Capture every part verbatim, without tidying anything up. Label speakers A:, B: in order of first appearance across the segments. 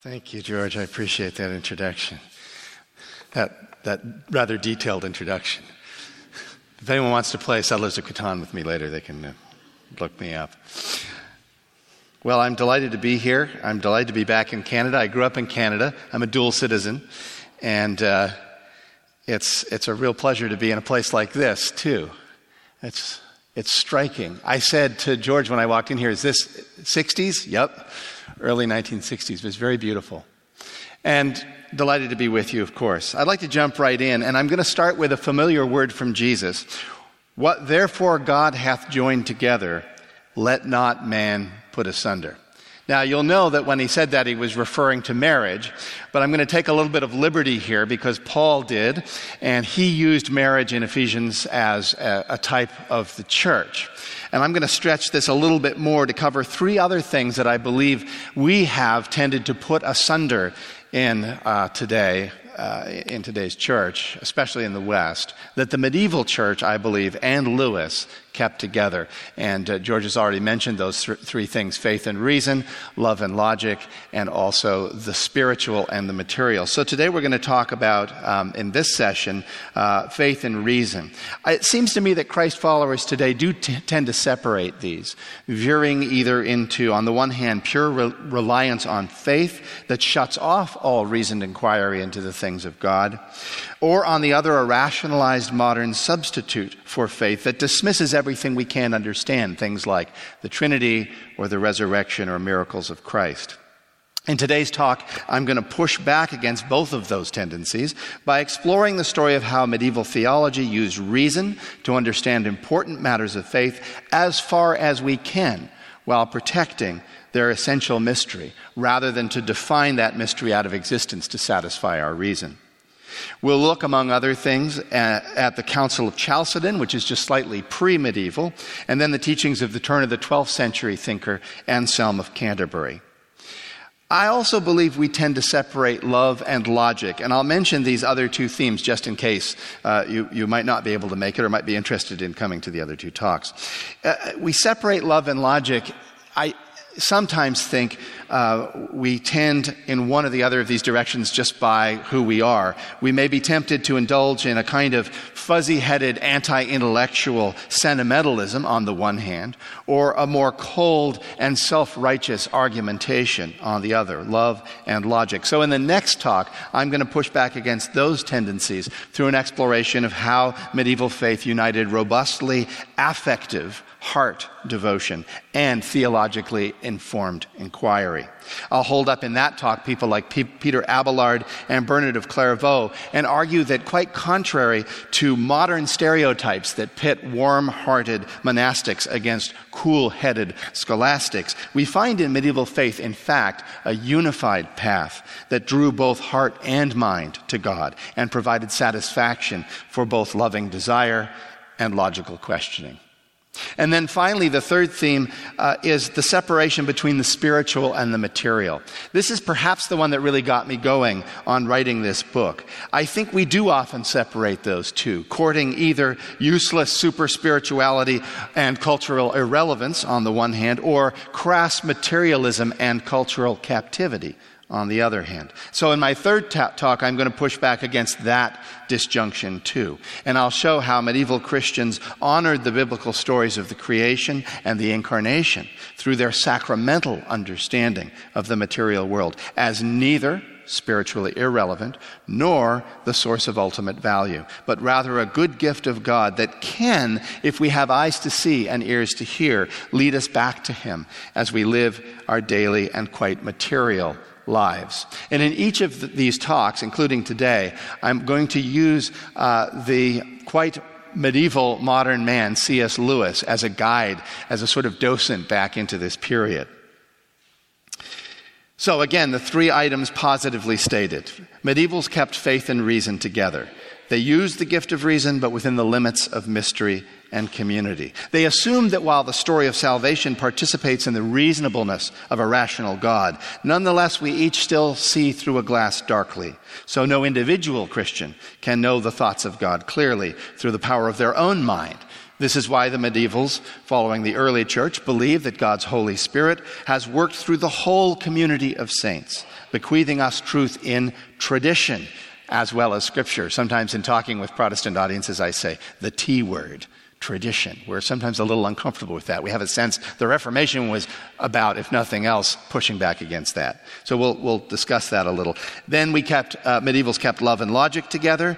A: Thank you, George. I appreciate that introduction, that that rather detailed introduction. If anyone wants to play Settlers of Catan with me later, they can uh, look me up. Well, I'm delighted to be here. I'm delighted to be back in Canada. I grew up in Canada. I'm a dual citizen, and uh, it's it's a real pleasure to be in a place like this too. It's it's striking. I said to George when I walked in here, "Is this sixties?" Yep. Early nineteen sixties. It was very beautiful. And delighted to be with you, of course. I'd like to jump right in, and I'm going to start with a familiar word from Jesus. What therefore God hath joined together, let not man put asunder. Now, you'll know that when he said that, he was referring to marriage, but I'm going to take a little bit of liberty here because Paul did, and he used marriage in Ephesians as a, a type of the church. And I'm going to stretch this a little bit more to cover three other things that I believe we have tended to put asunder in uh, today, uh, in today's church, especially in the West, that the medieval church, I believe, and Lewis kept together. And uh, George has already mentioned those th- three things: faith and reason, love and logic, and also the spiritual and the material. So today we're going to talk about, um, in this session, uh, faith and reason. It seems to me that Christ followers today do t- tend to separate these, veering either into, on the one hand, pure re- reliance on faith that shuts off all reasoned inquiry into the things of God, or on the other, a rationalized modern substitute for faith that dismisses everything we can't understand, things like the Trinity or the resurrection or miracles of Christ. In today's talk, I'm going to push back against both of those tendencies by exploring the story of how medieval theology used reason to understand important matters of faith as far as we can, while protecting their essential mystery, rather than to define that mystery out of existence to satisfy our reason. We'll look, among other things, at, at the Council of Chalcedon, which is just slightly pre-medieval, and then the teachings of the turn of the twelfth century thinker Anselm of Canterbury. I also believe we tend to separate love and logic, and I'll mention these other two themes just in case uh, you, you might not be able to make it or might be interested in coming to the other two talks. Uh, we separate love and logic. I sometimes think uh, we tend in one or the other of these directions just by who we are. We may be tempted to indulge in a kind of fuzzy-headed anti-intellectual sentimentalism on the one hand, or a more cold and self-righteous argumentation on the other, love and logic. So in the next talk, I'm going to push back against those tendencies through an exploration of how medieval faith united robustly affective heart devotion and theologically informed inquiry. I'll hold up in that talk people like P- Peter Abelard and Bernard of Clairvaux and argue that, quite contrary to modern stereotypes that pit warm-hearted monastics against cool-headed scholastics, we find in medieval faith, in fact, a unified path that drew both heart and mind to God and provided satisfaction for both loving desire and logical questioning. And then finally, the third theme uh, is the separation between the spiritual and the material. This is perhaps the one that really got me going on writing this book. I think we do often separate those two, courting either useless super spirituality and cultural irrelevance on the one hand, or crass materialism and cultural captivity on the other hand. So in my third ta- talk, I'm going to push back against that disjunction too. And I'll show how medieval Christians honored the biblical stories of the creation and the incarnation through their sacramental understanding of the material world as neither spiritually irrelevant nor the source of ultimate value, but rather a good gift of God that can, if we have eyes to see and ears to hear, lead us back to Him as we live our daily and quite material lives. And in each of th- these talks, including today, I'm going to use uh, the quite medieval modern man, C S Lewis, as a guide, as a sort of docent back into this period. So again, the three items positively stated. Medievals kept faith and reason together. They used the gift of reason, but within the limits of mystery and community. They assumed that while the story of salvation participates in the reasonableness of a rational God, nonetheless we each still see through a glass darkly. So no individual Christian can know the thoughts of God clearly through the power of their own mind. This is why the medievals, following the early church, believe that God's Holy Spirit has worked through the whole community of saints, bequeathing us truth in tradition as well as Scripture. Sometimes in talking with Protestant audiences, I say the T word, tradition. We're sometimes a little uncomfortable with that. We have a sense the Reformation was about, if nothing else, pushing back against that. So we'll, we'll discuss that a little. Then we kept, uh, medievals kept love and logic together.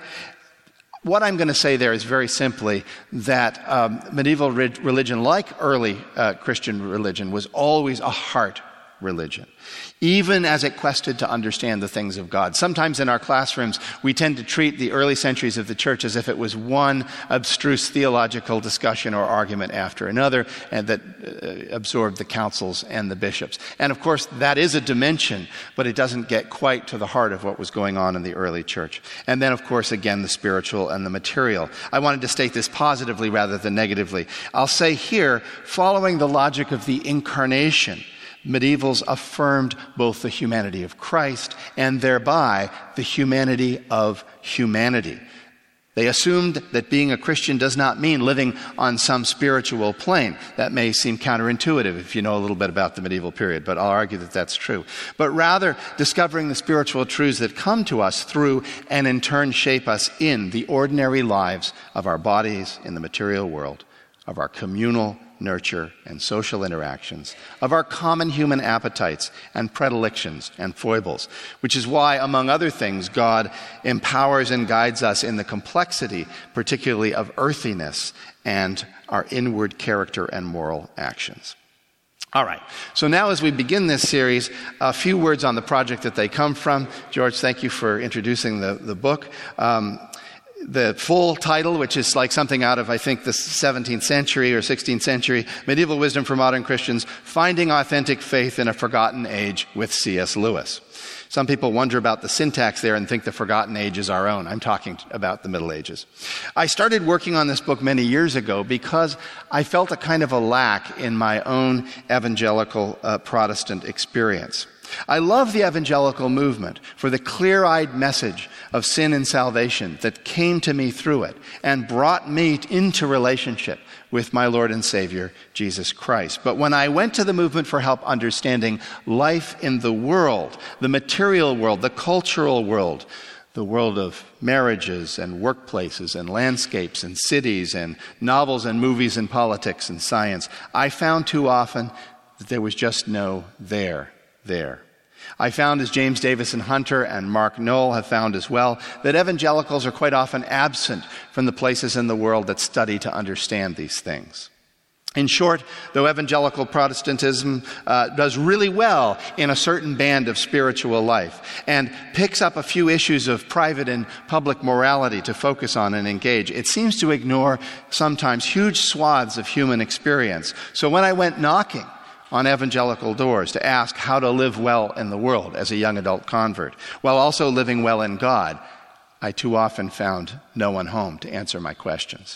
A: What I'm going to say there is very simply that um, medieval re- religion, like early uh, Christian religion, was always a heart religion, even as it quested to understand the things of God. Sometimes in our classrooms, we tend to treat the early centuries of the church as if it was one abstruse theological discussion or argument after another, and that uh, absorbed the councils and the bishops. And of course, that is a dimension, but it doesn't get quite to the heart of what was going on in the early church. And then, of course, again, the spiritual and the material. I wanted to state this positively rather than negatively. I'll say here, following the logic of the incarnation, medievals affirmed both the humanity of Christ and thereby the humanity of humanity. They assumed that being a Christian does not mean living on some spiritual plane. That may seem counterintuitive if you know a little bit about the medieval period, but I'll argue that that's true. But rather, discovering the spiritual truths that come to us through and in turn shape us in the ordinary lives of our bodies in the material world, of our communal nurture and social interactions, of our common human appetites and predilections and foibles, which is why, among other things, God empowers and guides us in the complexity, particularly of earthiness and our inward character and moral actions. All right, so now as we begin this series, a few words on the project that they come from. George, thank you for introducing the, the book. Um, The full title, which is like something out of, I think, the seventeenth century or sixteenth century, Medieval Wisdom for Modern Christians, Finding Authentic Faith in a Forgotten Age with C S Lewis. Some people wonder about the syntax there and think the forgotten age is our own. I'm talking about the Middle Ages. I started working on this book many years ago because I felt a kind of a lack in my own evangelical uh, Protestant experience. I love the evangelical movement for the clear-eyed message of sin and salvation that came to me through it and brought me into relationship with my Lord and Savior, Jesus Christ. But when I went to the movement for help understanding life in the world, the material world, the cultural world, the world of marriages and workplaces and landscapes and cities and novels and movies and politics and science, I found too often that there was just no there. there. I found, as James Davison Hunter and Mark Knoll have found as well, that evangelicals are quite often absent from the places in the world that study to understand these things. In short, though evangelical Protestantism uh, does really well in a certain band of spiritual life and picks up a few issues of private and public morality to focus on and engage, it seems to ignore sometimes huge swaths of human experience. So when I went knocking on evangelical doors to ask how to live well in the world as a young adult convert, while also living well in God, I too often found no one home to answer my questions.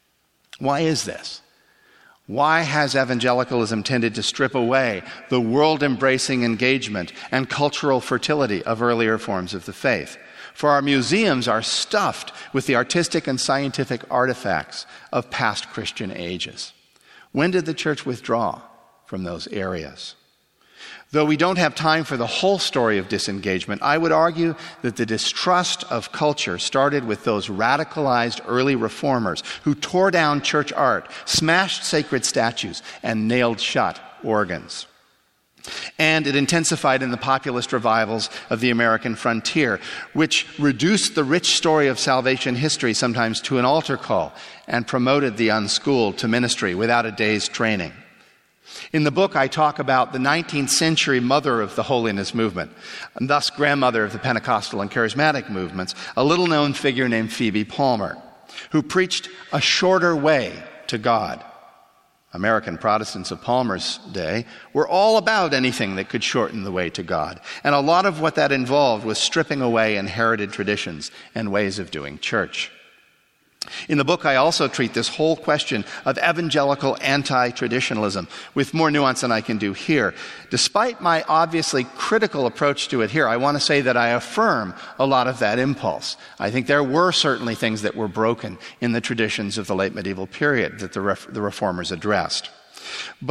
A: Why is this? Why has evangelicalism tended to strip away the world-embracing engagement and cultural fertility of earlier forms of the faith? For our museums are stuffed with the artistic and scientific artifacts of past Christian ages. When did the church withdraw from those areas? Though we don't have time for the whole story of disengagement, I would argue that the distrust of culture started with those radicalized early reformers who tore down church art, smashed sacred statues, and nailed shut organs. And it intensified in the populist revivals of the American frontier, which reduced the rich story of salvation history sometimes to an altar call and promoted the unschooled to ministry without a day's training. In the book, I talk about the nineteenth century mother of the holiness movement, and thus grandmother of the Pentecostal and charismatic movements, a little-known figure named Phoebe Palmer, who preached a shorter way to God. American Protestants of Palmer's day were all about anything that could shorten the way to God, and a lot of what that involved was stripping away inherited traditions and ways of doing church. In the book, I also treat this whole question of evangelical anti-traditionalism with more nuance than I can do here. Despite my obviously critical approach to it here, I want to say that I affirm a lot of that impulse. I think there were certainly things that were broken in the traditions of the late medieval period that the, ref- the reformers addressed. But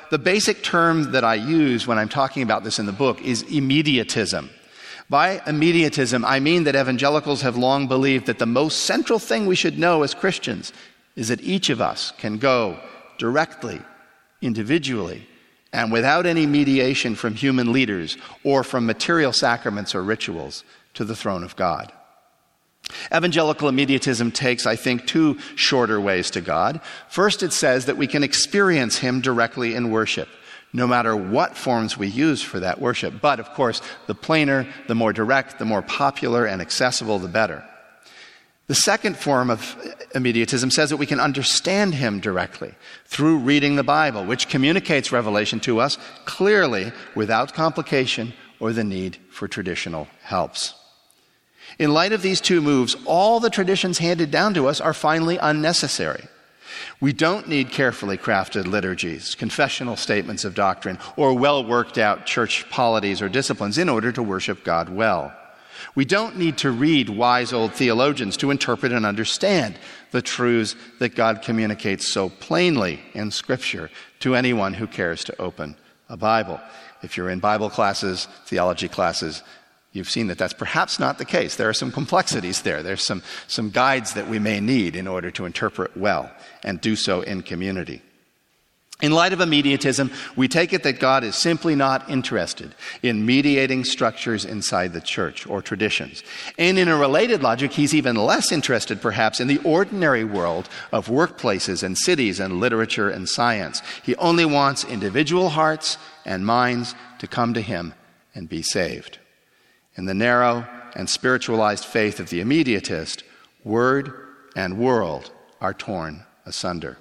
A: the basic term that I use when I'm talking about this in the book is immediatism. By immediatism, I mean that evangelicals have long believed that the most central thing we should know as Christians is that each of us can go directly, individually, and without any mediation from human leaders or from material sacraments or rituals to the throne of God. Evangelical immediatism takes, I think, two shorter ways to God. First, it says that we can experience Him directly in worship, no matter what forms we use for that worship. But, of course, the plainer, the more direct, the more popular and accessible, the better. The second form of immediatism says that we can understand Him directly through reading the Bible, which communicates revelation to us clearly without complication or the need for traditional helps. In light of these two moves, all the traditions handed down to us are finally unnecessary. We don't need carefully crafted liturgies, confessional statements of doctrine, or well-worked-out church polities or disciplines in order to worship God well. We don't need to read wise old theologians to interpret and understand the truths that God communicates so plainly in Scripture to anyone who cares to open a Bible. If you're in Bible classes, theology classes, you've seen that that's perhaps not the case. There are some complexities there. There's some, some guides that we may need in order to interpret well and do so in community. In light of immediatism, we take it that God is simply not interested in mediating structures inside the church or traditions. And in a related logic, He's even less interested, perhaps, in the ordinary world of workplaces and cities and literature and science. He only wants individual hearts and minds to come to Him and be saved. In the narrow and spiritualized faith of the immediatist, word and world are torn asunder.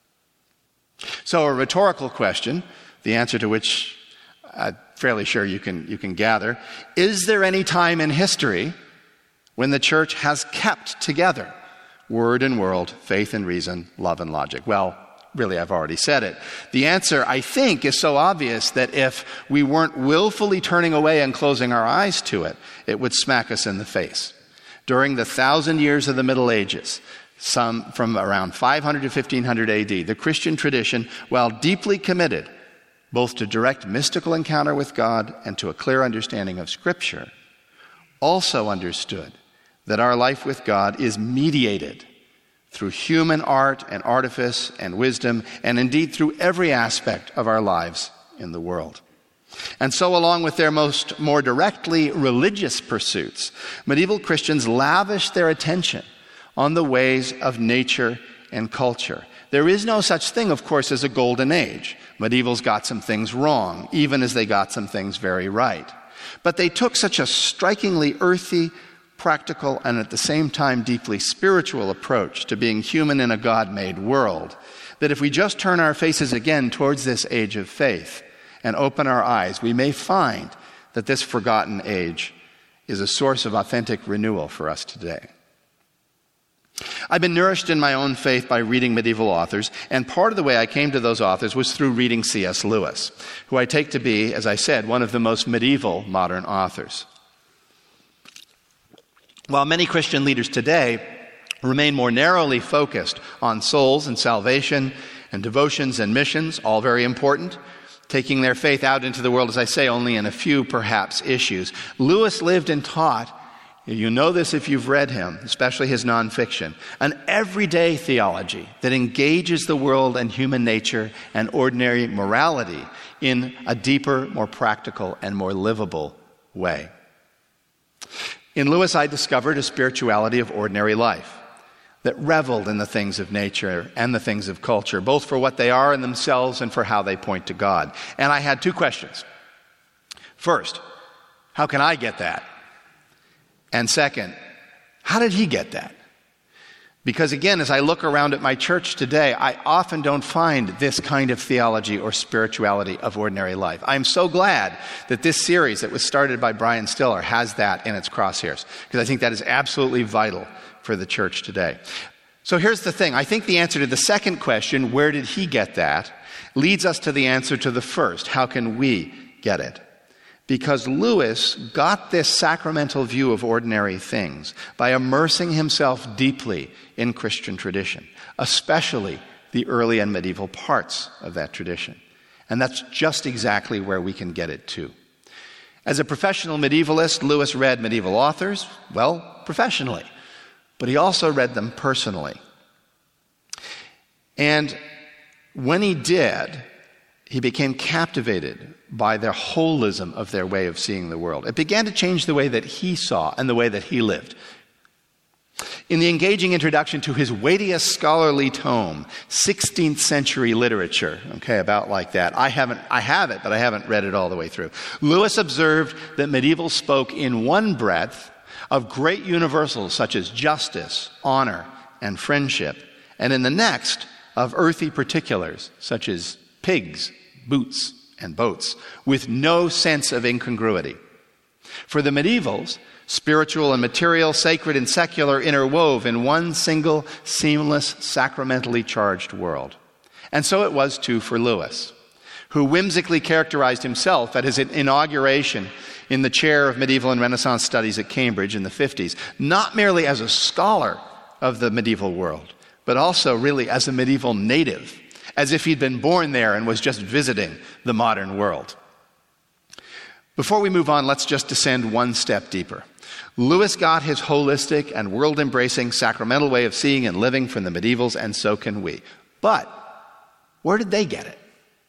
A: So a rhetorical question, the answer to which I'm fairly sure you can, you can gather, is there any time in history when the church has kept together word and world, faith and reason, love and logic? Well, really, I've already said it. The answer, I think, is so obvious that if we weren't willfully turning away and closing our eyes to it, it would smack us in the face. During the thousand years of the Middle Ages, some from around five hundred to fifteen hundred A D, the Christian tradition, while deeply committed both to direct mystical encounter with God and to a clear understanding of Scripture, also understood that our life with God is mediated through human art and artifice and wisdom, and indeed through every aspect of our lives in the world. And so, along with their most more directly religious pursuits, medieval Christians lavished their attention on the ways of nature and culture. There is no such thing, of course, as a golden age. Medievals got some things wrong, even as they got some things very right. But they took such a strikingly earthy, practical, and at the same time deeply spiritual approach to being human in a God-made world, that if we just turn our faces again towards this age of faith and open our eyes, we may find that this forgotten age is a source of authentic renewal for us today. I've been nourished in my own faith by reading medieval authors, and part of the way I came to those authors was through reading C S Lewis, who I take to be, as I said, one of the most medieval modern authors. While many Christian leaders today remain more narrowly focused on souls and salvation and devotions and missions, all very important, taking their faith out into the world, as I say, only in a few, perhaps, issues, Lewis lived and taught, you know this if you've read him, especially his nonfiction, an everyday theology that engages the world and human nature and ordinary morality in a deeper, more practical, and more livable way. In Lewis, I discovered a spirituality of ordinary life that reveled in the things of nature and the things of culture, both for what they are in themselves and for how they point to God. And I had two questions. First, how can I get that? And second, how did he get that? Because again, as I look around at my church today, I often don't find this kind of theology or spirituality of ordinary life. I'm so glad that this series that was started by Brian Stiller has that in its crosshairs, because I think that is absolutely vital for the church today. So here's the thing. I think the answer to the second question, where did he get that, leads us to the answer to the first, how can we get it? Because Lewis got this sacramental view of ordinary things by immersing himself deeply in Christian tradition, especially the early and medieval parts of that tradition. And that's just exactly where we can get it too. As a professional medievalist, Lewis read medieval authors, well, professionally, but he also read them personally. And when he did, he became captivated by their holism of their way of seeing the world. It began to change the way that he saw and the way that he lived. In the engaging introduction to his weightiest scholarly tome, sixteenth century literature, okay, about like that. I haven't, I have it, but I haven't read it all the way through. Lewis observed that medievals spoke in one breath of great universals such as justice, honor, and friendship, and in the next of earthy particulars such as pigs, boots, and boats, with no sense of incongruity. For the medievals, spiritual and material, sacred and secular interwove in one single, seamless, sacramentally charged world. And so it was too for Lewis, who whimsically characterized himself at his inauguration in the chair of medieval and Renaissance studies at Cambridge in the fifties, not merely as a scholar of the medieval world, but also really as a medieval native, as if he'd been born there and was just visiting the modern world. Before we move on, let's just descend one step deeper. Lewis got his holistic and world-embracing sacramental way of seeing and living from the medievals, and so can we. But where did they get it?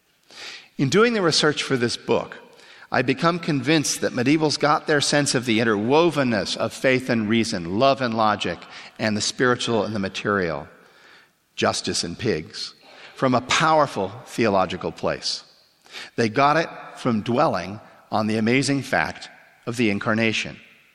A: In doing the research for this book, I become convinced that medievals got their sense of the interwovenness of faith and reason, love and logic, and the spiritual and the material, justice and pigs, from a powerful theological place. They got it from dwelling on the amazing fact of the incarnation.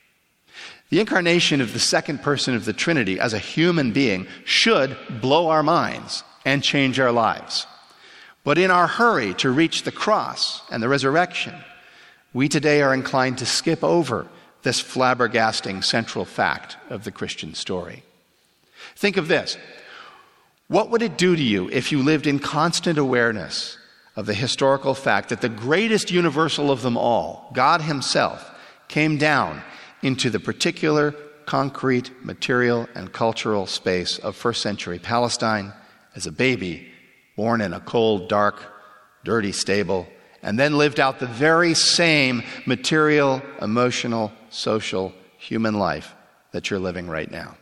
A: The incarnation of the second person of the Trinity as a human being should blow our minds and change our lives. But in our hurry to reach the cross and the resurrection, we today are inclined to skip over this flabbergasting central fact of the Christian story. Think of this. What would it do to you if you lived in constant awareness of the historical fact that the greatest universal of them all, God himself, came down into the particular concrete, material, and cultural space of first century Palestine as a baby, born in a cold, dark, dirty stable, and then lived out the very same material, emotional, social, human life that you're living right now?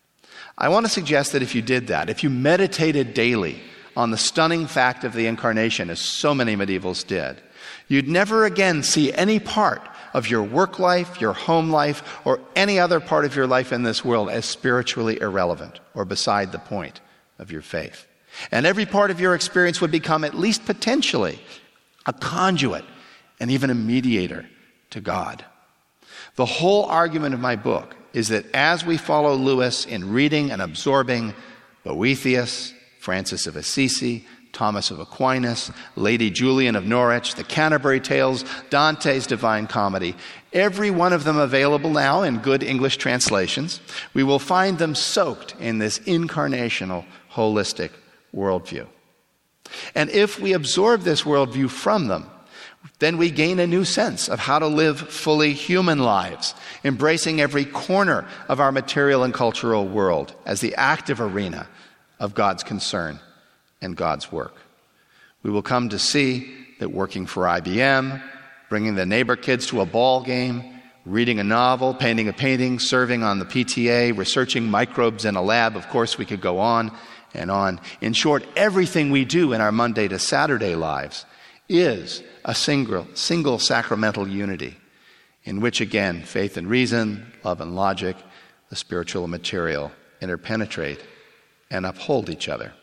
A: I want to suggest that if you did that, if you meditated daily on the stunning fact of the incarnation, as so many medievals did, you'd never again see any part of your work life, your home life, or any other part of your life in this world as spiritually irrelevant or beside the point of your faith. And every part of your experience would become, at least potentially, a conduit and even a mediator to God. The whole argument of my book is that as we follow Lewis in reading and absorbing Boethius, Francis of Assisi, Thomas of Aquinas, Lady Julian of Norwich, the Canterbury Tales, Dante's Divine Comedy, every one of them available now in good English translations, we will find them soaked in this incarnational, holistic worldview. And if we absorb this worldview from them, then we gain a new sense of how to live fully human lives, embracing every corner of our material and cultural world as the active arena of God's concern and God's work. We will come to see that working for I B M, bringing the neighbor kids to a ball game, reading a novel, painting a painting, serving on the P T A, researching microbes in a lab, of course we could go on and on. In short, everything we do in our Monday to Saturday lives is a single, single sacramental unity in which, again, faith and reason, love and logic, the spiritual and material interpenetrate and uphold each other.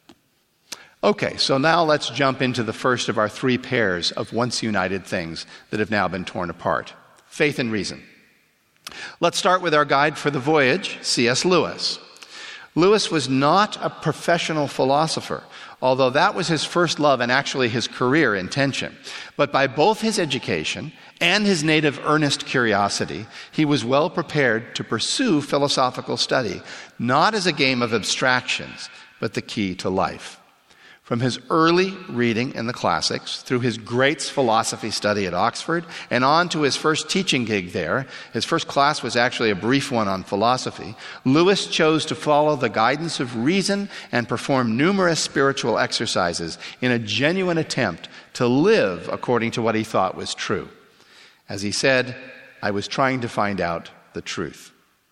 A: Okay, so now let's jump into the first of our three pairs of once united things that have now been torn apart. Faith and reason. Let's start with our guide for the voyage, C S Lewis. Lewis was not a professional philosopher, although that was his first love and actually his career intention. But by both his education and his native earnest curiosity, he was well prepared to pursue philosophical study, not as a game of abstractions, but the key to life. From his early reading in the classics, through his Greats philosophy study at Oxford, and on to his first teaching gig there, his first class was actually a brief one on philosophy, Lewis chose to follow the guidance of reason and perform numerous spiritual exercises in a genuine attempt to live according to what he thought was true. As he said, "I was trying to find out the truth."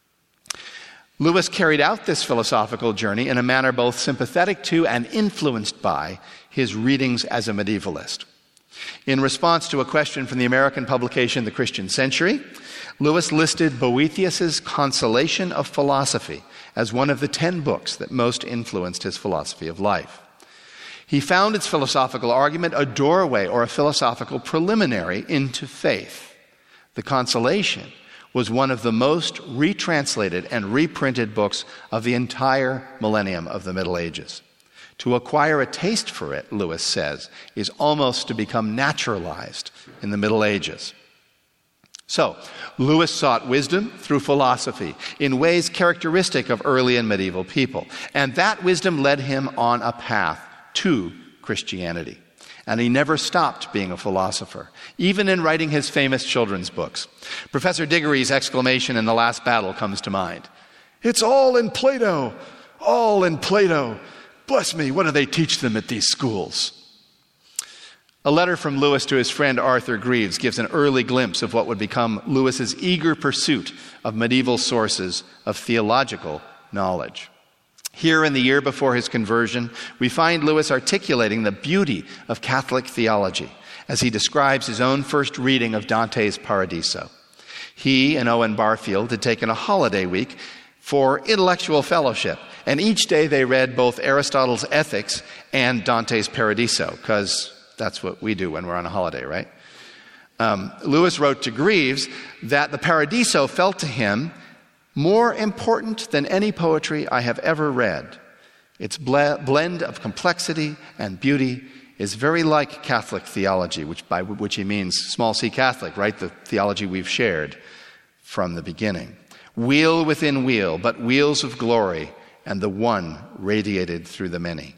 A: Lewis carried out this philosophical journey in a manner both sympathetic to and influenced by his readings as a medievalist. In response to a question from the American publication The Christian Century, Lewis listed Boethius's Consolation of Philosophy as one of the ten books that most influenced his philosophy of life. He found its philosophical argument a doorway or a philosophical preliminary into faith. The Consolation was one of the most retranslated and reprinted books of the entire millennium of the Middle Ages. To acquire a taste for it, Lewis says, is almost to become naturalized in the Middle Ages. So, Lewis sought wisdom through philosophy in ways characteristic of early and medieval people, and that wisdom led him on a path to Christianity. And he never stopped being a philosopher, even in writing his famous children's books. Professor Diggory's exclamation in The Last Battle comes to mind. "It's all in Plato, all in Plato. Bless me, what do they teach them at these schools?" A letter from Lewis to his friend Arthur Greeves gives an early glimpse of what would become Lewis's eager pursuit of medieval sources of theological knowledge. Here, in the year before his conversion, we find Lewis articulating the beauty of Catholic theology as he describes his own first reading of Dante's Paradiso. He and Owen Barfield had taken a holiday week for intellectual fellowship, and each day they read both Aristotle's Ethics and Dante's Paradiso, because that's what we do when we're on a holiday, right? Um, Lewis wrote to Greeves that the Paradiso felt to him more important than any poetry I have ever read. Its ble- blend of complexity and beauty is very like Catholic theology, which by which he means small c Catholic, right? The theology we've shared from the beginning. Wheel within wheel, but wheels of glory, and the one radiated through the many.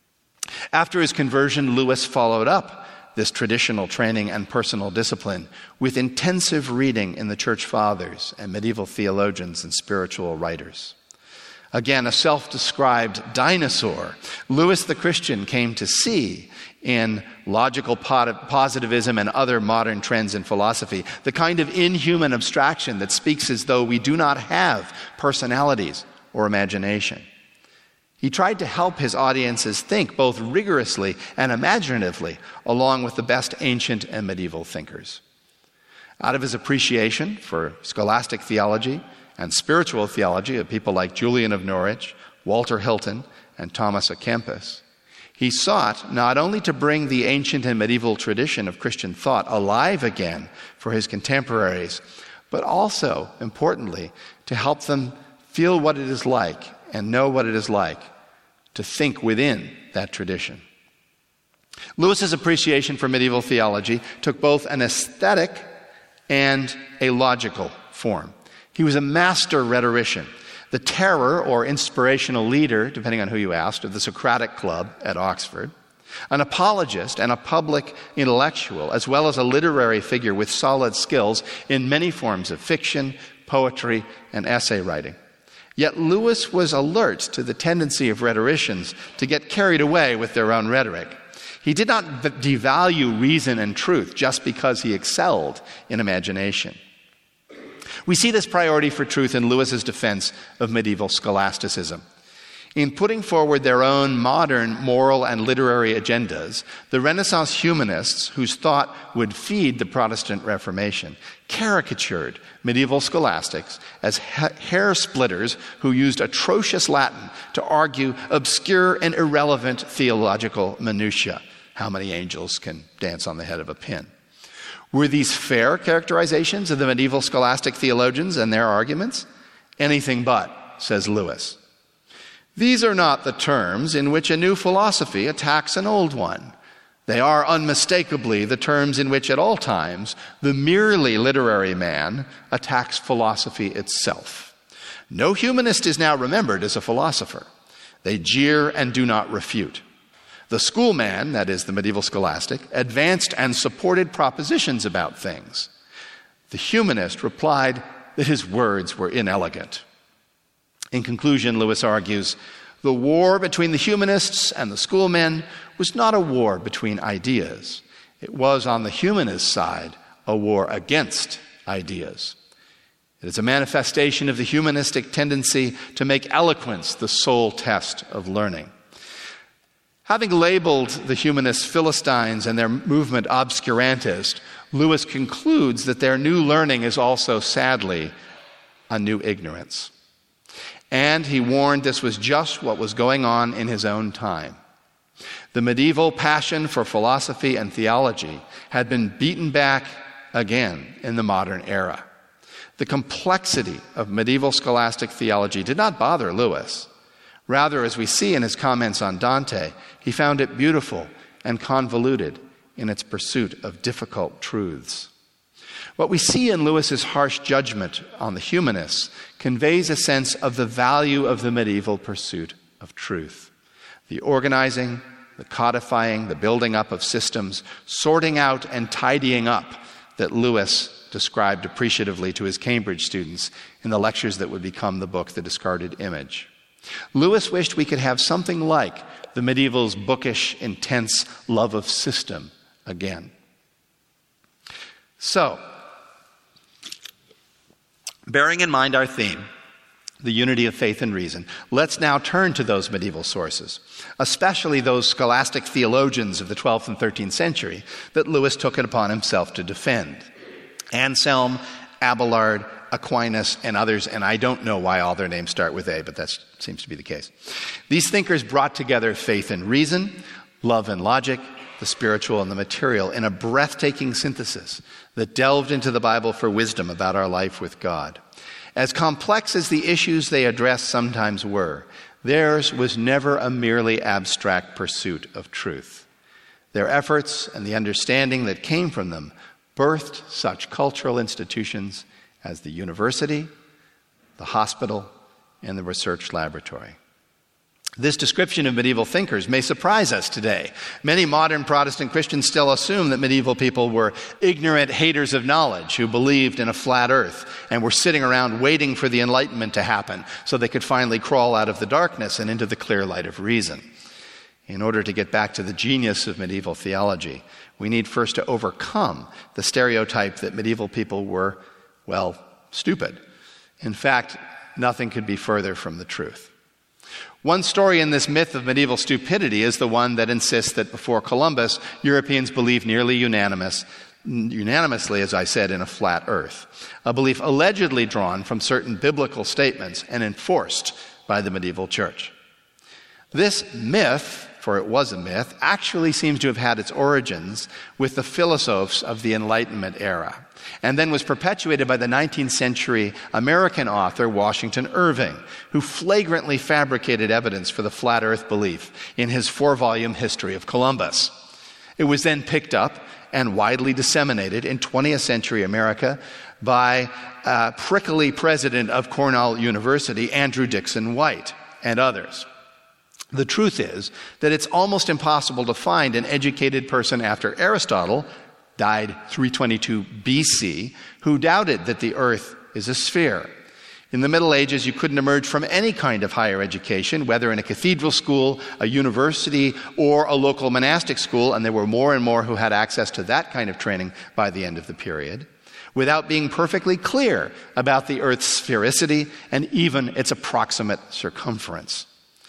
A: After his conversion, Lewis followed up this traditional training and personal discipline with intensive reading in the Church Fathers and medieval theologians and spiritual writers. Again, a self-described dinosaur, Lewis the Christian came to see in logical positivism and other modern trends in philosophy the kind of inhuman abstraction that speaks as though we do not have personalities or imagination. He tried to help his audiences think both rigorously and imaginatively, along with the best ancient and medieval thinkers. Out of his appreciation for scholastic theology and spiritual theology of people like Julian of Norwich, Walter Hilton, and Thomas à Kempis, he sought not only to bring the ancient and medieval tradition of Christian thought alive again for his contemporaries, but also, importantly, to help them feel what it is like and know what it is like to think within that tradition. Lewis's appreciation for medieval theology took both an aesthetic and a logical form. He was a master rhetorician, the terror or inspirational leader, depending on who you asked, of the Socratic Club at Oxford, an apologist and a public intellectual, as well as a literary figure with solid skills in many forms of fiction, poetry, and essay writing. Yet Lewis was alert to the tendency of rhetoricians to get carried away with their own rhetoric. He did not devalue reason and truth just because he excelled in imagination. We see this priority for truth in Lewis's defense of medieval scholasticism. In putting forward their own modern moral and literary agendas, the Renaissance humanists, whose thought would feed the Protestant Reformation, caricatured medieval scholastics as ha- hair splitters who used atrocious Latin to argue obscure and irrelevant theological minutiae. How many angels can dance on the head of a pin? Were these fair characterizations of the medieval scholastic theologians and their arguments? Anything but, says Lewis. These are not the terms in which a new philosophy attacks an old one. They are unmistakably the terms in which at all times the merely literary man attacks philosophy itself. No humanist is now remembered as a philosopher. They jeer and do not refute. The schoolman, that is the medieval scholastic, advanced and supported propositions about things. The humanist replied that his words were inelegant. In conclusion, Lewis argues, the war between the humanists and the schoolmen was not a war between ideas. It was, on the humanist side, a war against ideas. It is a manifestation of the humanistic tendency to make eloquence the sole test of learning. Having labeled the humanists Philistines and their movement obscurantist, Lewis concludes that their new learning is also, sadly, a new ignorance. And he warned this was just what was going on in his own time. The medieval passion for philosophy and theology had been beaten back again in the modern era. The complexity of medieval scholastic theology did not bother Lewis. Rather, as we see in his comments on Dante, he found it beautiful and convoluted in its pursuit of difficult truths. What we see in Lewis's harsh judgment on the humanists conveys a sense of the value of the medieval pursuit of truth. The organizing, the codifying, the building up of systems, sorting out and tidying up that Lewis described appreciatively to his Cambridge students in the lectures that would become the book, The Discarded Image. Lewis wished we could have something like the medieval's bookish, intense love of system again. So, bearing in mind our theme, the unity of faith and reason, let's now turn to those medieval sources, especially those scholastic theologians of the twelfth and thirteenth century that Lewis took it upon himself to defend. Anselm, Abelard, Aquinas, and others, and I don't know why all their names start with A, but that seems to be the case. These thinkers brought together faith and reason, love and logic, the spiritual and the material, in a breathtaking synthesis that delved into the Bible for wisdom about our life with God. As complex as the issues they addressed sometimes were, theirs was never a merely abstract pursuit of truth. Their efforts and the understanding that came from them birthed such cultural institutions as the university, the hospital, and the research laboratory. This description of medieval thinkers may surprise us today. Many modern Protestant Christians still assume that medieval people were ignorant haters of knowledge who believed in a flat earth and were sitting around waiting for the Enlightenment to happen so they could finally crawl out of the darkness and into the clear light of reason. In order to get back to the genius of medieval theology, we need first to overcome the stereotype that medieval people were, well, stupid. In fact, nothing could be further from the truth. One story in this myth of medieval stupidity is the one that insists that before Columbus, Europeans believed nearly unanimous, unanimously, as I said, in a flat earth, a belief allegedly drawn from certain biblical statements and enforced by the medieval church. This myth, for it was a myth, actually seems to have had its origins with the philosophers of the Enlightenment era, and then was perpetuated by the nineteenth century American author Washington Irving, who flagrantly fabricated evidence for the flat earth belief in his four-volume History of Columbus. It was then picked up and widely disseminated in twentieth century America by uh, prickly president of Cornell University, Andrew Dickson White, and others. The truth is that it's almost impossible to find an educated person after Aristotle died three twenty-two B C, who doubted that the earth is a sphere. In the Middle Ages, you couldn't emerge from any kind of higher education, whether in a cathedral school, a university, or a local monastic school, and there were more and more who had access to that kind of training by the end of the period, without being perfectly clear about the earth's sphericity and even its approximate circumference.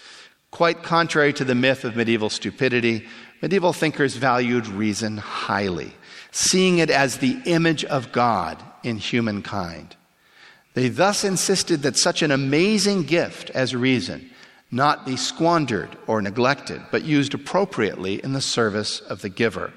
A: Quite contrary to the myth of medieval stupidity, medieval thinkers valued reason highly, seeing it as the image of God in humankind. They thus insisted that such an amazing gift as reason not be squandered or neglected, but used appropriately in the service of the giver.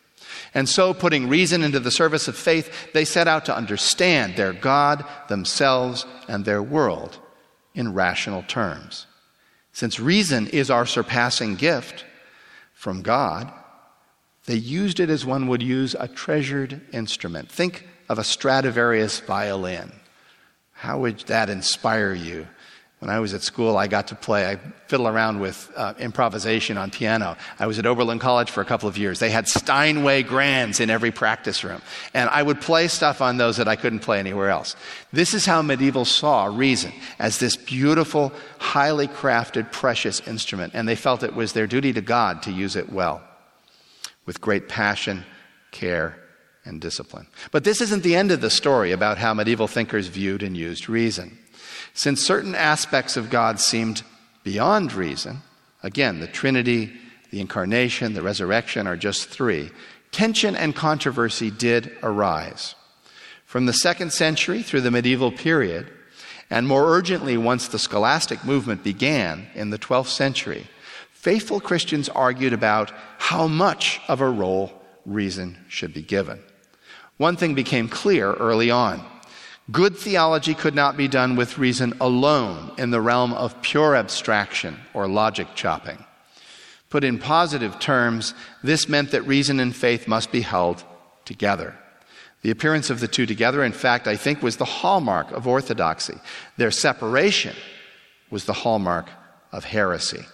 A: And so, putting reason into the service of faith, they set out to understand their God, themselves, and their world in rational terms. Since reason is our surpassing gift from God, they used it as one would use a treasured instrument. Think of a Stradivarius violin. How would that inspire you When I was at school, I got to play, I fiddle around with uh, improvisation on piano. I was at Oberlin College for a couple of years. They had Steinway grands in every practice room. And I would play stuff on those that I couldn't play anywhere else. This is how medievals saw reason, as this beautiful, highly crafted, precious instrument. And they felt it was their duty to God to use it well, with great passion, care, and discipline. But this isn't the end of the story about how medieval thinkers viewed and used reason. Since certain aspects of God seemed beyond reason, again, the Trinity, the Incarnation, the resurrection are just three, tension and controversy did arise. From the second century through the medieval period, and more urgently once the scholastic movement began in the twelfth century, faithful Christians argued about how much of a role reason should be given. One thing became clear early on. Good theology could not be done with reason alone in the realm of pure abstraction or logic chopping. Put in positive terms, this meant that reason and faith must be held together. The appearance of the two together, in fact, I think was the hallmark of orthodoxy. Their separation was the hallmark of heresy.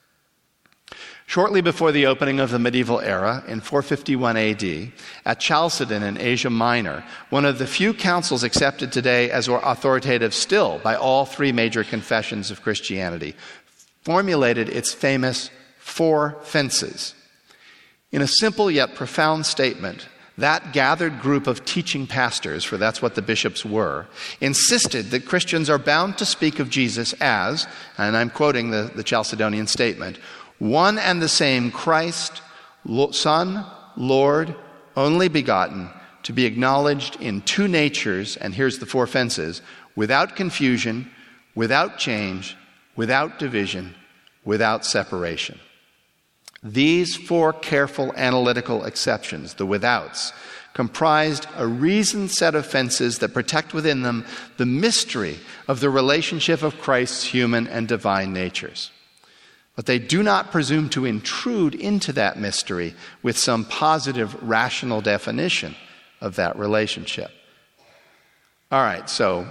A: Shortly before the opening of the medieval era, in four fifty-one A D, at Chalcedon in Asia Minor, one of the few councils accepted today as authoritative still by all three major confessions of Christianity, formulated its famous four fences. In a simple yet profound statement, that gathered group of teaching pastors, for that's what the bishops were, insisted that Christians are bound to speak of Jesus as, and I'm quoting the, the Chalcedonian statement, one and the same Christ, Son, Lord, only begotten, to be acknowledged in two natures, and here's the four fences, without confusion, without change, without division, without separation. These four careful analytical exceptions, the withouts, comprised a reasoned set of fences that protect within them the mystery of the relationship of Christ's human and divine natures. But they do not presume to intrude into that mystery with some positive, rational definition of that relationship. All right, so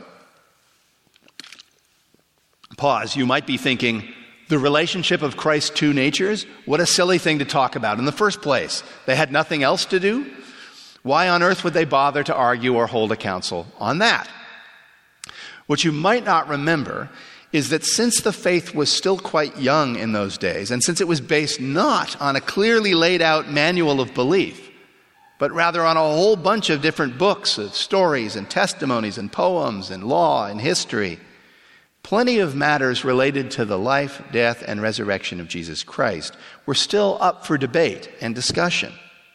A: pause. You might be thinking, the relationship of Christ's two natures? What a silly thing to talk about in the first place. They had nothing else to do? Why on earth would they bother to argue or hold a council on that? What you might not remember is that since the faith was still quite young in those days, and since it was based not on a clearly laid out manual of belief, but rather on a whole bunch of different books of stories and testimonies and poems and law and history, plenty of matters related to the life, death, and resurrection of Jesus Christ were still up for debate and discussion.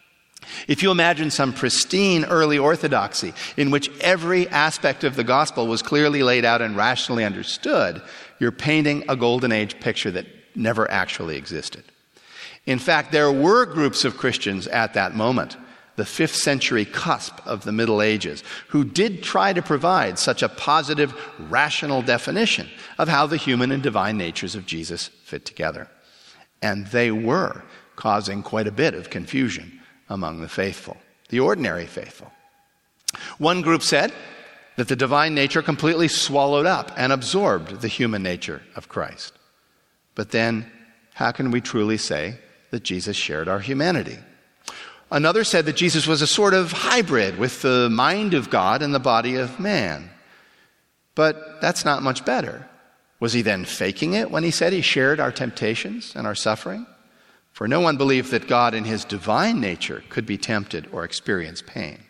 A: If you imagine some pristine early orthodoxy in which every aspect of the gospel was clearly laid out and rationally understood, you're painting a golden age picture that never actually existed. In fact, there were groups of Christians at that moment, the fifth century cusp of the Middle Ages, who did try to provide such a positive, rational definition of how the human and divine natures of Jesus fit together. And they were causing quite a bit of confusion among the faithful, the ordinary faithful. One group said that the divine nature completely swallowed up and absorbed the human nature of Christ. But then, how can we truly say that Jesus shared our humanity? Another said that Jesus was a sort of hybrid with the mind of God and the body of man. But that's not much better. Was he then faking it when he said he shared our temptations and our suffering? For no one believed that God in his divine nature could be tempted or experience pain.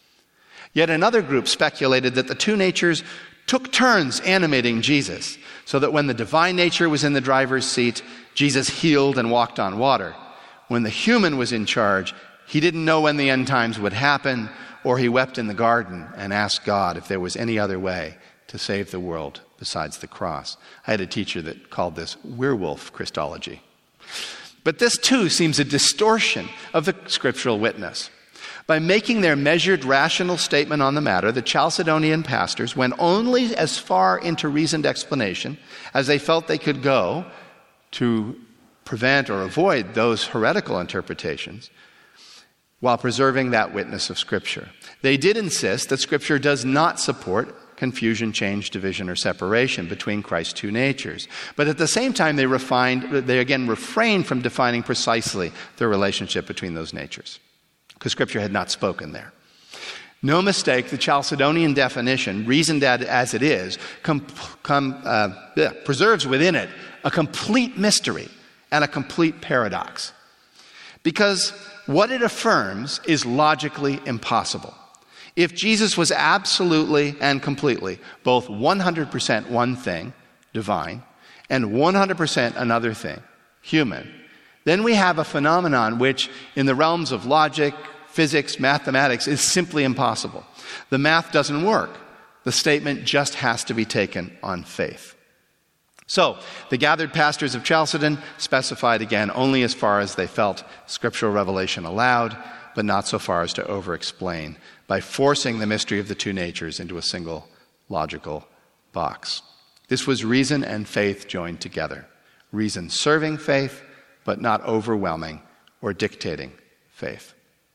A: Yet another group speculated that the two natures took turns animating Jesus, so that when the divine nature was in the driver's seat, Jesus healed and walked on water. When the human was in charge, he didn't know when the end times would happen, or he wept in the garden and asked God if there was any other way to save the world besides the cross. I had a teacher that called this werewolf Christology. But this too seems a distortion of the scriptural witness. By making their measured, rational statement on the matter, the Chalcedonian pastors went only as far into reasoned explanation as they felt they could go to prevent or avoid those heretical interpretations, while preserving that witness of Scripture. They did insist that Scripture does not support confusion, change, division, or separation between Christ's two natures. But at the same time, they refined, they again refrained from defining precisely the relationship between those natures, because Scripture had not spoken there. No mistake, the Chalcedonian definition, reasoned as it is, com, com, uh, yeah, preserves within it a complete mystery and a complete paradox. Because what it affirms is logically impossible. If Jesus was absolutely and completely both one hundred percent one thing, divine, and one hundred percent another thing, human, then we have a phenomenon which, in the realms of logic, physics, mathematics, is simply impossible. The math doesn't work. The statement just has to be taken on faith. So, the gathered pastors of Chalcedon specified again only as far as they felt scriptural revelation allowed, but not so far as to over-explain, by forcing the mystery of the two natures into a single logical box. This was reason and faith joined together. Reason serving faith, but not overwhelming or dictating faith.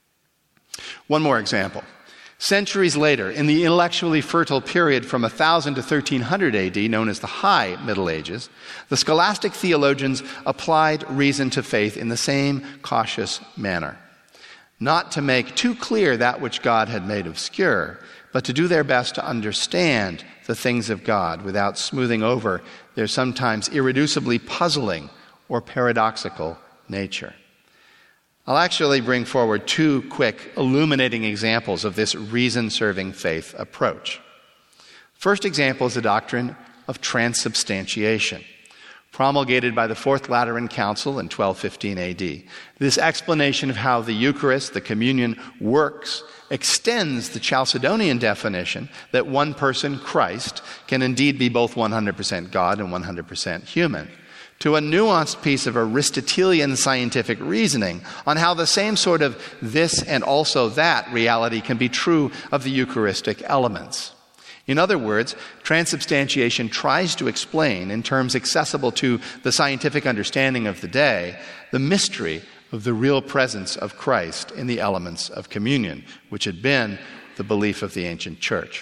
A: One more example. Centuries later, in the intellectually fertile period from one thousand to thirteen hundred A D, known as the High Middle Ages, the scholastic theologians applied reason to faith in the same cautious manner. Not to make too clear that which God had made obscure, but to do their best to understand the things of God without smoothing over their sometimes irreducibly puzzling or paradoxical nature. I'll actually bring forward two quick illuminating examples of this reason-serving faith approach. First example is the doctrine of transubstantiation, promulgated by the Fourth Lateran Council in twelve fifteen A D. This explanation of how the Eucharist, the communion, works extends the Chalcedonian definition that one person, Christ, can indeed be both one hundred percent God and one hundred percent human, to a nuanced piece of Aristotelian scientific reasoning on how the same sort of this and also that reality can be true of the Eucharistic elements. In other words, transubstantiation tries to explain, in terms accessible to the scientific understanding of the day, the mystery of the real presence of Christ in the elements of communion, which had been the belief of the ancient church.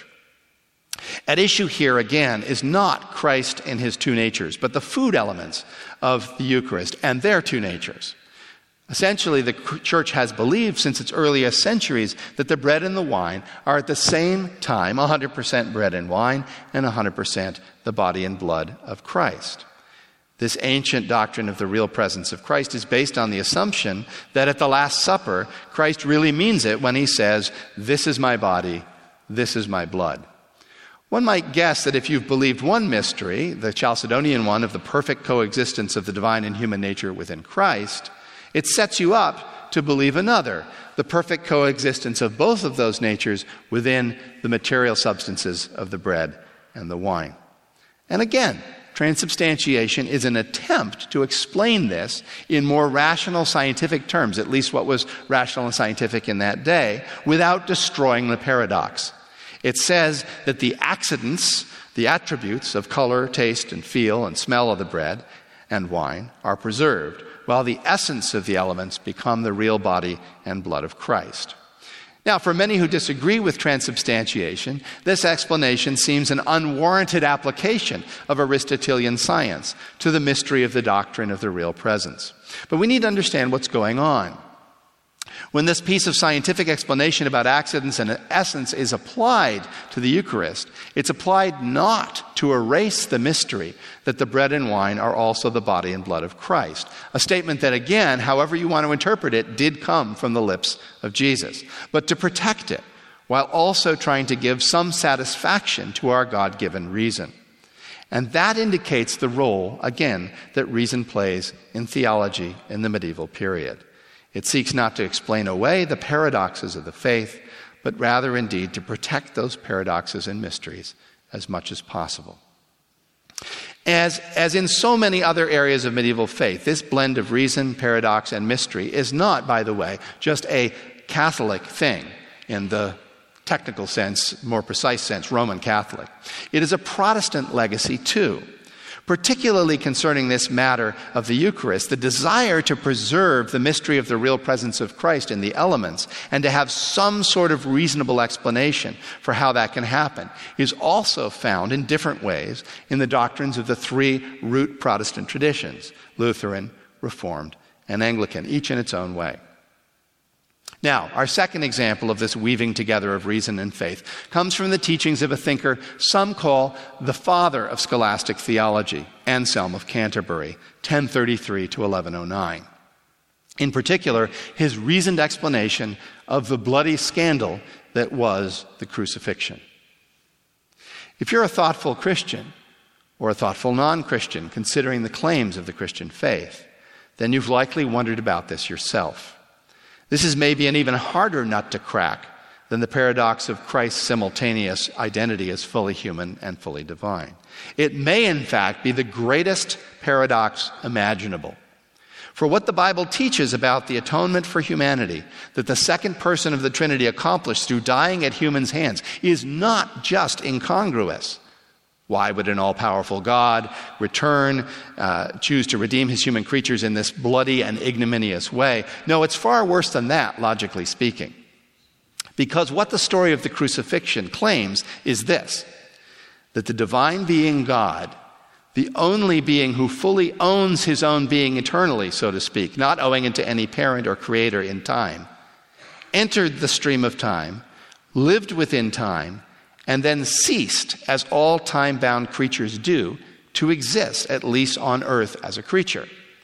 A: At issue here, again, is not Christ and his two natures, but the food elements of the Eucharist and their two natures. Essentially, the church has believed since its earliest centuries that the bread and the wine are at the same time one hundred percent bread and wine and one hundred percent the body and blood of Christ. This ancient doctrine of the real presence of Christ is based on the assumption that at the Last Supper, Christ really means it when he says, "This is my body, this is my blood." One might guess that if you've believed one mystery, the Chalcedonian one of the perfect coexistence of the divine and human nature within Christ, it sets you up to believe another, the perfect coexistence of both of those natures within the material substances of the bread and the wine. And again, transubstantiation is an attempt to explain this in more rational scientific terms, at least what was rational and scientific in that day, without destroying the paradox. It says that the accidents, the attributes of color, taste, and feel and smell of the bread and wine are preserved, while the essence of the elements become the real body and blood of Christ. Now, for many who disagree with transubstantiation, this explanation seems an unwarranted application of Aristotelian science to the mystery of the doctrine of the real presence. But we need to understand what's going on. When this piece of scientific explanation about accidents and essence is applied to the Eucharist, it's applied not to erase the mystery that the bread and wine are also the body and blood of Christ. A statement that, again, however you want to interpret it, did come from the lips of Jesus, but to protect it, while also trying to give some satisfaction to our God-given reason. And that indicates the role, again, that reason plays in theology in the medieval period. It seeks not to explain away the paradoxes of the faith, but rather indeed to protect those paradoxes and mysteries as much as possible. As, as in so many other areas of medieval faith, this blend of reason, paradox, and mystery is not, by the way, just a Catholic thing in the technical sense, more precise sense, Roman Catholic. It is a Protestant legacy too. particularly concerning this matter of the Eucharist. The desire to preserve the mystery of the real presence of Christ in the elements and to have some sort of reasonable explanation for how that can happen is also found in different ways in the doctrines of the three root Protestant traditions, Lutheran, Reformed, and Anglican, each in its own way. Now, our second example of this weaving together of reason and faith comes from the teachings of a thinker some call the father of scholastic theology, Anselm of Canterbury, ten thirty-three to eleven oh nine. In particular, his reasoned explanation of the bloody scandal that was the crucifixion. If you're a thoughtful Christian or a thoughtful non-Christian considering the claims of the Christian faith, then you've likely wondered about this yourself. This is maybe an even harder nut to crack than the paradox of Christ's simultaneous identity as fully human and fully divine. It may, in fact, be the greatest paradox imaginable. For what the Bible teaches about the atonement for humanity that the second person of the Trinity accomplished through dying at humans' hands is not just incongruous. Why would an all-powerful God return, uh, choose to redeem his human creatures in this bloody and ignominious way? No, it's far worse than that, logically speaking. Because what the story of the crucifixion claims is this, that the divine being God, the only being who fully owns his own being eternally, so to speak, not owing it to any parent or creator in time, entered the stream of time, lived within time, and then ceased, as all time-bound creatures do, to exist, at least on earth, as a creature.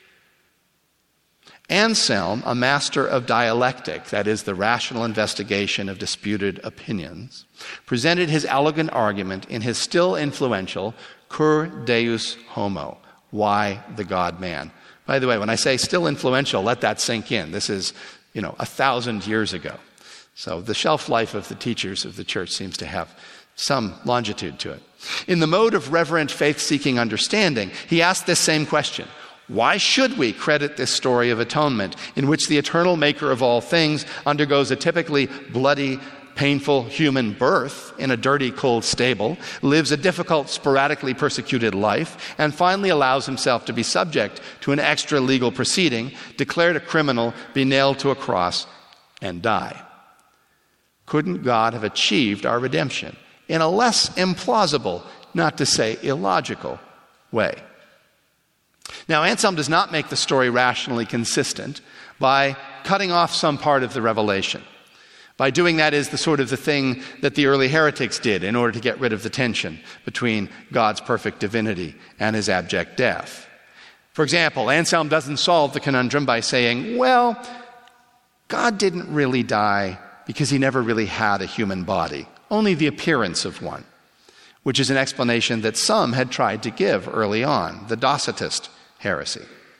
A: Anselm, a master of dialectic, that is, the rational investigation of disputed opinions, presented his elegant argument in his still influential Cur Deus Homo, Why the God-Man. By the way, when I say still influential, let that sink in. This is, you know, a thousand years ago. So the shelf life of the teachers of the church seems to have some longitude to it. In the mode of reverent faith-seeking understanding, he asked this same question. Why should we credit this story of atonement in which the eternal maker of all things undergoes a typically bloody, painful human birth in a dirty, cold stable, lives a difficult, sporadically persecuted life, and finally allows himself to be subject to an extra-legal proceeding, declared a criminal, be nailed to a cross, and die? Couldn't God have achieved our redemption in a less implausible, not to say illogical, way? Now, Anselm does not make the story rationally consistent by cutting off some part of the revelation. By doing that is the sort of the thing that the early heretics did in order to get rid of the tension between God's perfect divinity and his abject death. For example, Anselm doesn't solve the conundrum by saying, well, God didn't really die because he never really had a human body, only the appearance of one, which is an explanation that some had tried to give early on, the Docetist heresy.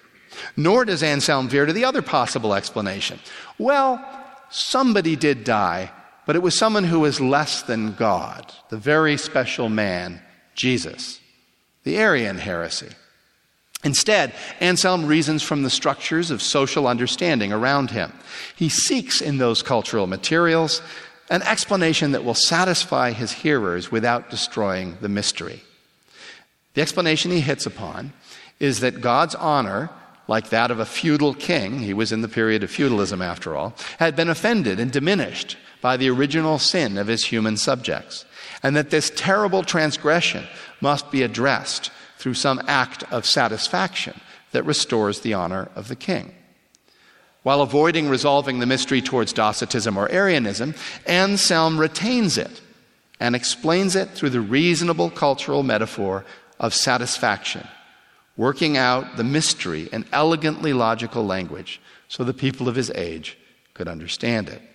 A: Nor does Anselm veer to the other possible explanation. Well, somebody did die, but it was someone who was less than God, the very special man, Jesus, the Arian heresy. Instead, Anselm reasons from the structures of social understanding around him. He seeks in those cultural materials an explanation that will satisfy his hearers without destroying the mystery. The explanation he hits upon is that God's honor, like that of a feudal king, he was in the period of feudalism after all, had been offended and diminished by the original sin of his human subjects, and that this terrible transgression must be addressed through some act of satisfaction that restores the honor of the king. While avoiding resolving the mystery towards Docetism or Arianism, Anselm retains it and explains it through the reasonable cultural metaphor of satisfaction, working out the mystery in elegantly logical language so the people of his age could understand it.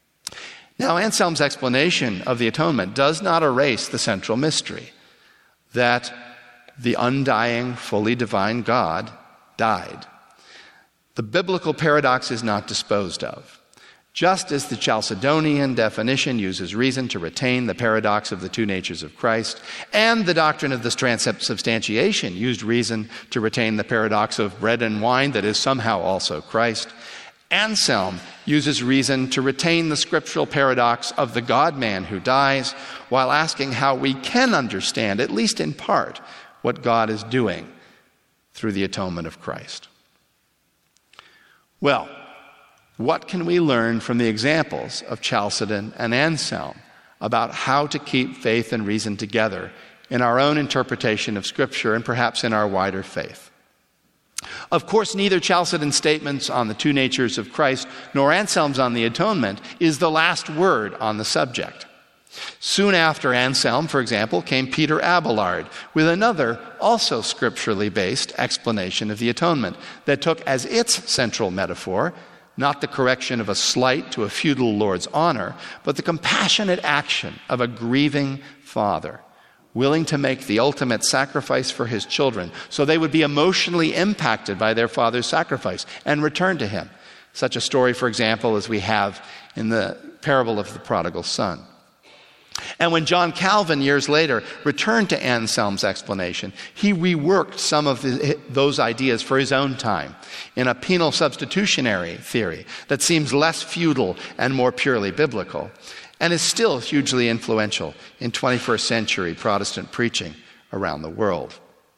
A: Now, Anselm's explanation of the atonement does not erase the central mystery, that the undying, fully divine God died. The biblical paradox is not disposed of. Just as the Chalcedonian definition uses reason to retain the paradox of the two natures of Christ, and the doctrine of the transubstantiation used reason to retain the paradox of bread and wine that is somehow also Christ, Anselm uses reason to retain the scriptural paradox of the God-man who dies, while asking how we can understand, at least in part, what God is doing through the atonement of Christ. Well, what can we learn from the examples of Chalcedon and Anselm about how to keep faith and reason together in our own interpretation of Scripture and perhaps in our wider faith? Of course, neither Chalcedon's statements on the two natures of Christ nor Anselm's on the atonement is the last word on the subject. Soon after Anselm, for example, came Peter Abelard with another, also scripturally based explanation of the atonement that took as its central metaphor not the correction of a slight to a feudal lord's honor, but the compassionate action of a grieving father, willing to make the ultimate sacrifice for his children so they would be emotionally impacted by their father's sacrifice and return to him. Such a story, for example, as we have in the parable of the prodigal son. And when John Calvin, years later, returned to Anselm's explanation, he reworked some of the, those ideas for his own time in a penal substitutionary theory that seems less feudal and more purely biblical, and is still hugely influential in twenty-first century Protestant preaching around the world.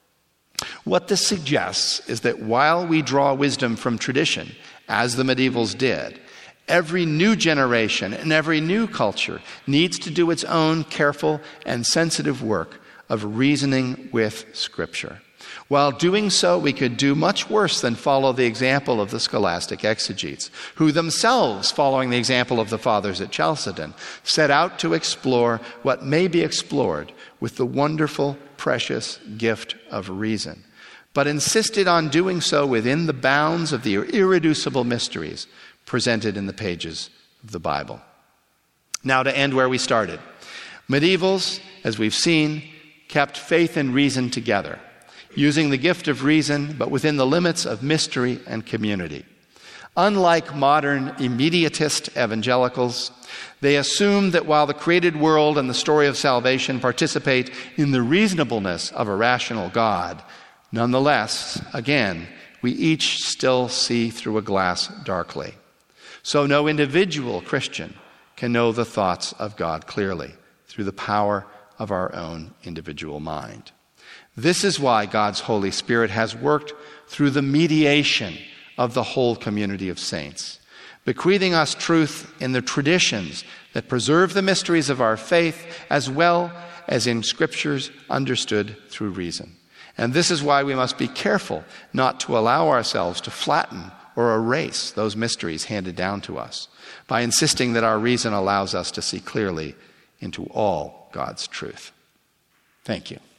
A: What this suggests is that while we draw wisdom from tradition, as the medievals did, every new generation and every new culture needs to do its own careful and sensitive work of reasoning with Scripture. While doing so, we could do much worse than follow the example of the scholastic exegetes, who themselves, following the example of the fathers at Chalcedon, set out to explore what may be explored with the wonderful, precious gift of reason, but insisted on doing so within the bounds of the irreducible mysteries presented in the pages of the Bible. Now to end where we started. Medievals, as we've seen, kept faith and reason together, using the gift of reason, but within the limits of mystery and community. Unlike modern immediatist evangelicals, they assume that while the created world and the story of salvation participate in the reasonableness of a rational God, nonetheless, again, we each still see through a glass darkly. So no individual Christian can know the thoughts of God clearly through the power of our own individual mind. This is why God's Holy Spirit has worked through the mediation of the whole community of saints, bequeathing us truth in the traditions that preserve the mysteries of our faith as well as in scriptures understood through reason. And this is why we must be careful not to allow ourselves to flatten or erase those mysteries handed down to us by insisting that our reason allows us to see clearly into all God's truth. Thank you.